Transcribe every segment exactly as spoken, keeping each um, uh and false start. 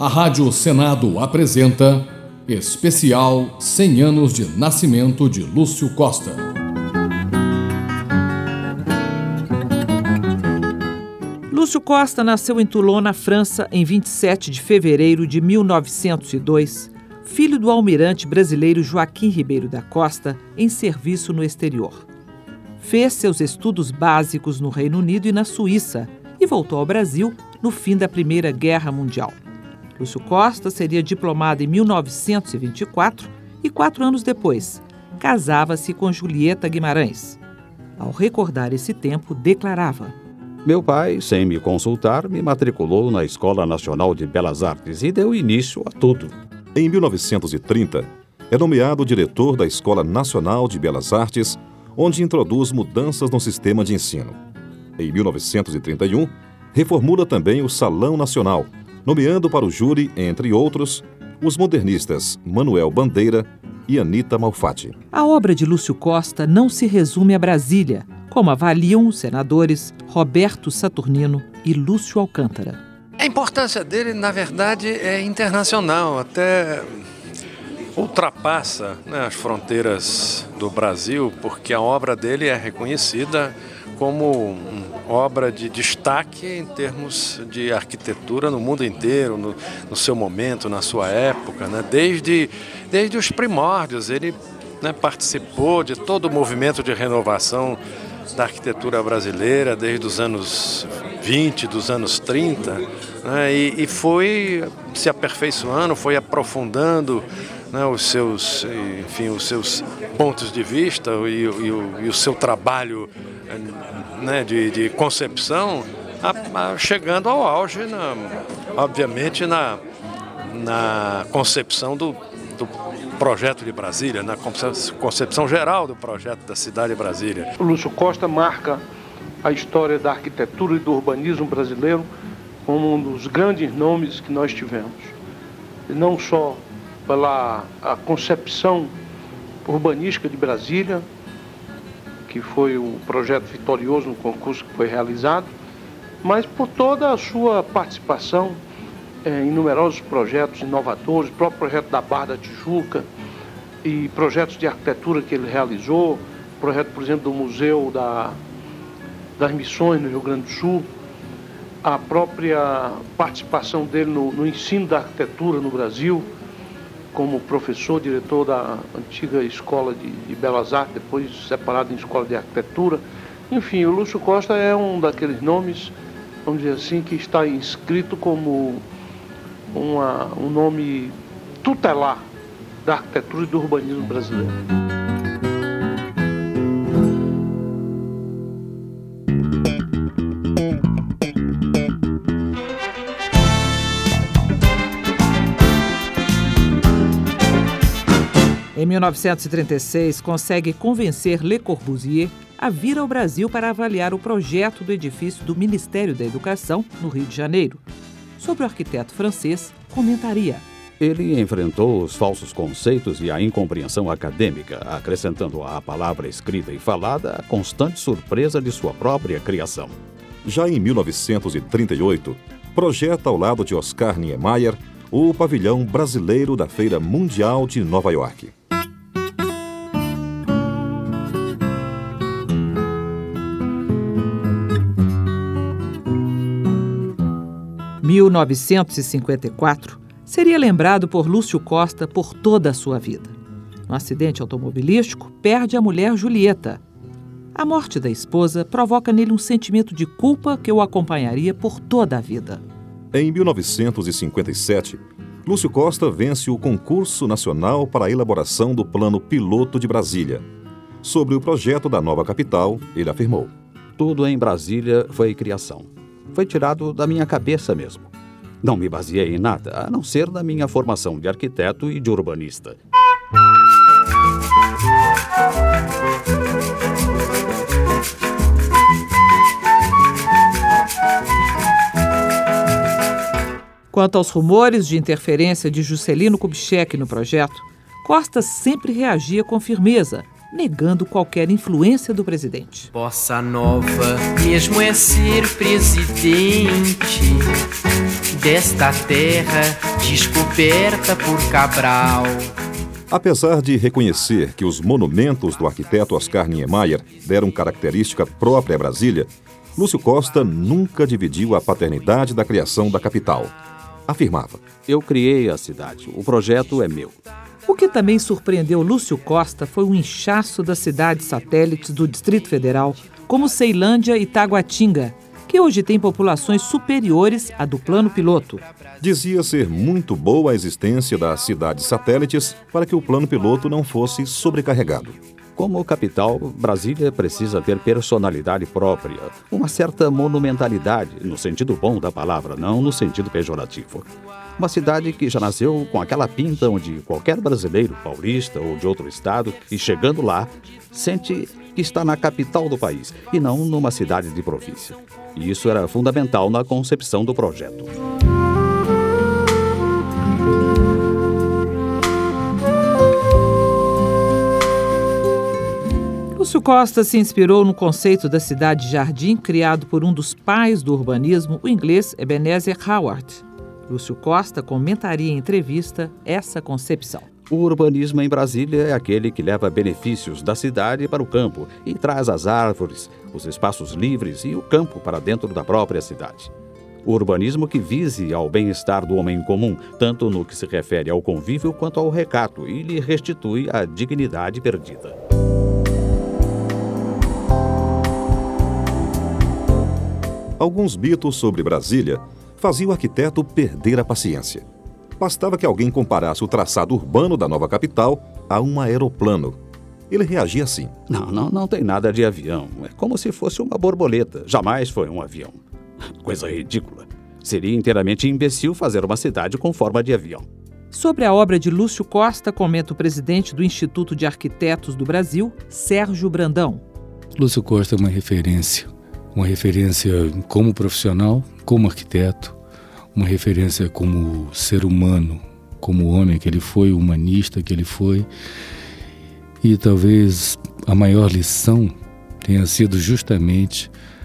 A Rádio Senado apresenta Especial cem anos de nascimento de Lúcio Costa. Lúcio Costa nasceu em Toulon, na França, em vinte e sete de fevereiro de mil novecentos e dois, filho do almirante brasileiro Joaquim Ribeiro da Costa, em serviço no exterior. Fez seus estudos básicos no Reino Unido e na Suíça e voltou ao Brasil no fim da Primeira Guerra Mundial. Lúcio Costa seria diplomado em mil novecentos e vinte e quatro e, quatro anos depois, casava-se com Julieta Guimarães. Ao recordar esse tempo, declarava: Meu pai, sem me consultar, me matriculou na Escola Nacional de Belas Artes e deu início a tudo. Em mil novecentos e trinta, é nomeado diretor da Escola Nacional de Belas Artes, onde introduz mudanças no sistema de ensino. Em mil novecentos e trinta e um, reformula também o Salão Nacional, nomeando para o júri, entre outros, os modernistas Manuel Bandeira e Anita Malfatti. A obra de Lúcio Costa não se resume a Brasília, como avaliam os senadores Roberto Saturnino e Lúcio Alcântara. A importância dele, na verdade, é internacional, até ultrapassa, né, as fronteiras do Brasil, porque a obra dele é reconhecida como obra de destaque em termos de arquitetura no mundo inteiro, no, no seu momento, na sua época, né? Desde, desde os primórdios, ele, né, participou de todo o movimento de renovação da arquitetura brasileira, desde os anos vinte, dos anos trinta, né? e, e foi se aperfeiçoando, foi aprofundando, né, os seus, enfim, os seus pontos de vista e, e, o, e o seu trabalho, né, de, de concepção, a, a, chegando ao auge, na, obviamente, na, na concepção do, do projeto de Brasília, na concepção geral do projeto da cidade de Brasília. O Lúcio Costa marca a história da arquitetura e do urbanismo brasileiro como um dos grandes nomes que nós tivemos. E não só pela a concepção urbanística de Brasília, que foi o projeto vitorioso no concurso que foi realizado, mas por toda a sua participação é, em numerosos projetos inovadores, o próprio projeto da Barra da Tijuca e projetos de arquitetura que ele realizou, projeto, por exemplo, do Museu da, das Missões no Rio Grande do Sul, a própria participação dele no, no ensino da arquitetura no Brasil, como professor, diretor da antiga Escola de, de Belas Artes, depois separado em Escola de Arquitetura. Enfim, o Lúcio Costa é um daqueles nomes, vamos dizer assim, que está inscrito como uma, um nome tutelar da arquitetura e do urbanismo brasileiro. Em mil novecentos e trinta e seis, consegue convencer Le Corbusier a vir ao Brasil para avaliar o projeto do edifício do Ministério da Educação, no Rio de Janeiro. Sobre o arquiteto francês, comentaria: Ele enfrentou os falsos conceitos e a incompreensão acadêmica, acrescentando à palavra escrita e falada a constante surpresa de sua própria criação. Já em mil novecentos e trinta e oito, projeta ao lado de Oscar Niemeyer o pavilhão brasileiro da Feira Mundial de Nova York. mil novecentos e cinquenta e quatro seria lembrado por Lúcio Costa por toda a sua vida. No acidente automobilístico, perde a mulher Julieta. A morte da esposa provoca nele um sentimento de culpa que o acompanharia por toda a vida. Em mil novecentos e cinquenta e sete, Lúcio Costa vence o concurso nacional para a elaboração do Plano Piloto de Brasília. Sobre o projeto da nova capital, ele afirmou: Tudo em Brasília foi criação. Foi tirado da minha cabeça mesmo. Não me baseei em nada, a não ser na minha formação de arquiteto e de urbanista. Quanto aos rumores de interferência de Juscelino Kubitschek no projeto, Costa sempre reagia com firmeza, negando qualquer influência do presidente. Bossa Nova mesmo é ser presidente desta terra descoberta por Cabral. Apesar de reconhecer que os monumentos do arquiteto Oscar Niemeyer deram característica própria a Brasília, Lúcio Costa nunca dividiu a paternidade da criação da capital. Afirmava: Eu criei a cidade, o projeto é meu. O que também surpreendeu Lúcio Costa foi o inchaço das cidades satélites do Distrito Federal, como Ceilândia e Taguatinga, que hoje tem populações superiores à do plano piloto. Dizia ser muito boa a existência das cidades satélites para que o plano piloto não fosse sobrecarregado. Como capital, Brasília precisa ter personalidade própria, uma certa monumentalidade, no sentido bom da palavra, não no sentido pejorativo. Uma cidade que já nasceu com aquela pinta onde qualquer brasileiro, paulista ou de outro estado, e chegando lá, sente que está na capital do país e não numa cidade de província. E isso era fundamental na concepção do projeto. Lúcio Costa se inspirou no conceito da cidade-jardim criado por um dos pais do urbanismo, o inglês Ebenezer Howard. Lúcio Costa comentaria em entrevista essa concepção. O urbanismo em Brasília é aquele que leva benefícios da cidade para o campo e traz as árvores, os espaços livres e o campo para dentro da própria cidade. O urbanismo que vise ao bem-estar do homem comum, tanto no que se refere ao convívio quanto ao recato, e lhe restitui a dignidade perdida. Alguns mitos sobre Brasília faziam o arquiteto perder a paciência. Bastava que alguém comparasse o traçado urbano da nova capital a um aeroplano. Ele reagia assim: Não, não, não tem nada de avião. É como se fosse uma borboleta. Jamais foi um avião. Coisa ridícula. Seria inteiramente imbecil fazer uma cidade com forma de avião. Sobre a obra de Lúcio Costa, comenta o presidente do Instituto de Arquitetos do Brasil, Sérgio Brandão. Lúcio Costa é uma referência. Uma referência como profissional, como arquiteto, uma referência como ser humano, como homem que ele foi, humanista que ele foi. E talvez a maior lição tenha sido justamente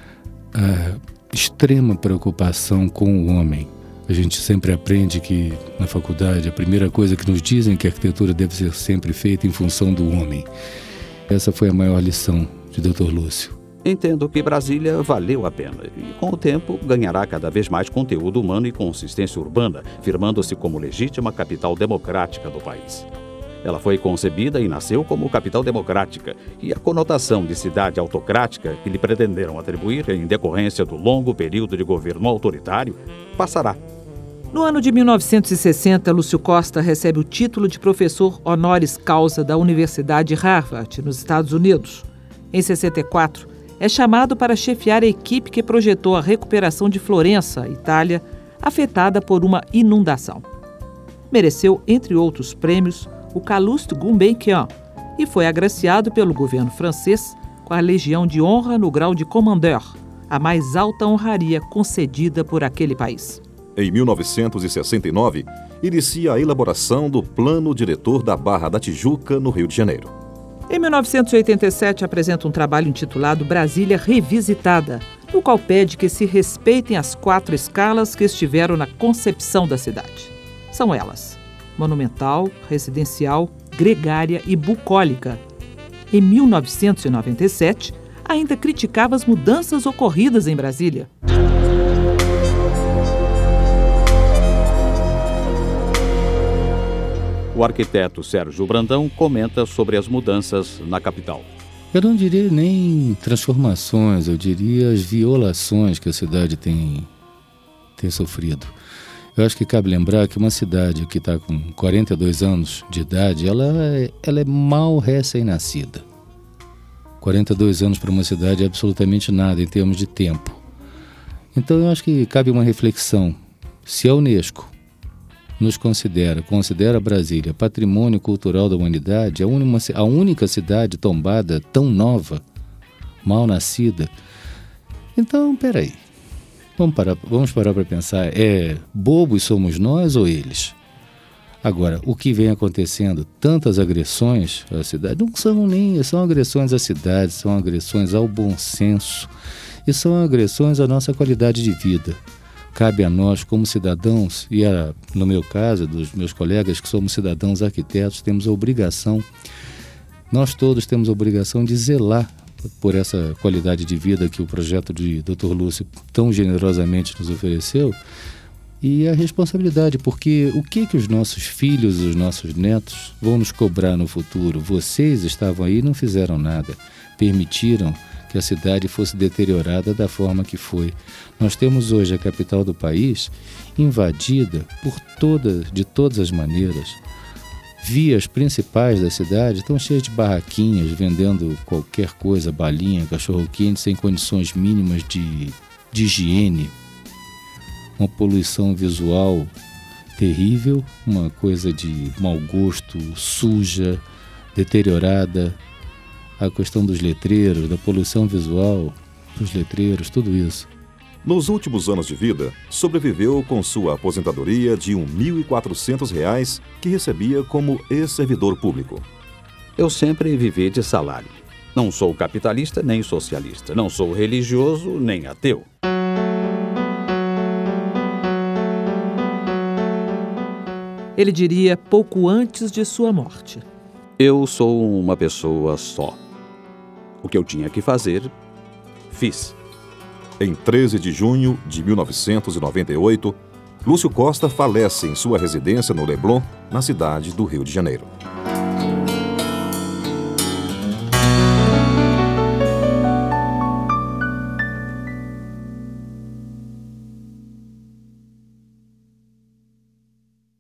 a extrema preocupação com o homem. A gente sempre aprende que na faculdade a primeira coisa que nos dizem é que a arquitetura deve ser sempre feita em função do homem. Essa foi a maior lição de doutor Lúcio. Entendo que Brasília valeu a pena e, com o tempo, ganhará cada vez mais conteúdo humano e consistência urbana, firmando-se como legítima capital democrática do país. Ela foi concebida e nasceu como capital democrática, e a conotação de cidade autocrática que lhe pretenderam atribuir em decorrência do longo período de governo autoritário passará. No ano de mil novecentos e sessenta, Lúcio Costa recebe o título de professor honoris causa da Universidade Harvard, nos Estados Unidos. Em sessenta e quatro, é chamado para chefiar a equipe que projetou a recuperação de Florença, Itália, afetada por uma inundação. Mereceu, entre outros prêmios, o Calouste Gulbenkian e foi agraciado pelo governo francês com a Legião de Honra no grau de Commandeur, a mais alta honraria concedida por aquele país. Em mil novecentos e sessenta e nove, inicia a elaboração do Plano Diretor da Barra da Tijuca, no Rio de Janeiro. Em mil novecentos e oitenta e sete, apresenta um trabalho intitulado Brasília Revisitada, no qual pede que se respeitem as quatro escalas que estiveram na concepção da cidade. São elas: monumental, residencial, gregária e bucólica. Em mil novecentos e noventa e sete, ainda criticava as mudanças ocorridas em Brasília. O arquiteto Sérgio Brandão comenta sobre as mudanças na capital. Eu não diria nem transformações, eu diria as violações que a cidade tem, tem sofrido. Eu acho que cabe lembrar que uma cidade que está com quarenta e dois anos de idade, ela é, ela é mal recém-nascida. quarenta e dois anos para uma cidade é absolutamente nada em termos de tempo. Então eu acho que cabe uma reflexão. Se a Unesco nos considera, considera Brasília patrimônio cultural da humanidade, a, uma, a única cidade tombada tão nova, mal nascida. Então, peraí, vamos parar, vamos parar para pensar, é bobos somos nós ou eles? Agora, o que vem acontecendo, tantas agressões à cidade, não são nem, são agressões à cidade, são agressões ao bom senso e são agressões à nossa qualidade de vida. Cabe a nós, como cidadãos, e a, no meu caso, dos meus colegas que somos cidadãos arquitetos, temos a obrigação, nós todos temos a obrigação de zelar por essa qualidade de vida que o projeto de doutor Lúcio tão generosamente nos ofereceu, e a responsabilidade, porque o que que os nossos filhos e os nossos netos vão nos cobrar no futuro? Vocês estavam aí e não fizeram nada, permitiram que a cidade fosse deteriorada da forma que foi. Nós temos hoje a capital do país invadida por toda, de todas as maneiras. Vias principais da cidade estão cheias de barraquinhas vendendo qualquer coisa, balinha, cachorro-quente, sem condições mínimas de, de higiene. Uma poluição visual terrível, uma coisa de mau gosto, suja, deteriorada. A questão dos letreiros, da poluição visual, dos letreiros, tudo isso. Nos últimos anos de vida, sobreviveu com sua aposentadoria de mil e quatrocentos reais que recebia como ex-servidor público. Eu sempre vivi de salário. Não sou capitalista nem socialista. Não sou religioso nem ateu. Ele diria pouco antes de sua morte. Eu sou uma pessoa só. O que eu tinha que fazer, fiz. Em treze de junho de mil novecentos e noventa e oito, Lúcio Costa falece em sua residência no Leblon, na cidade do Rio de Janeiro.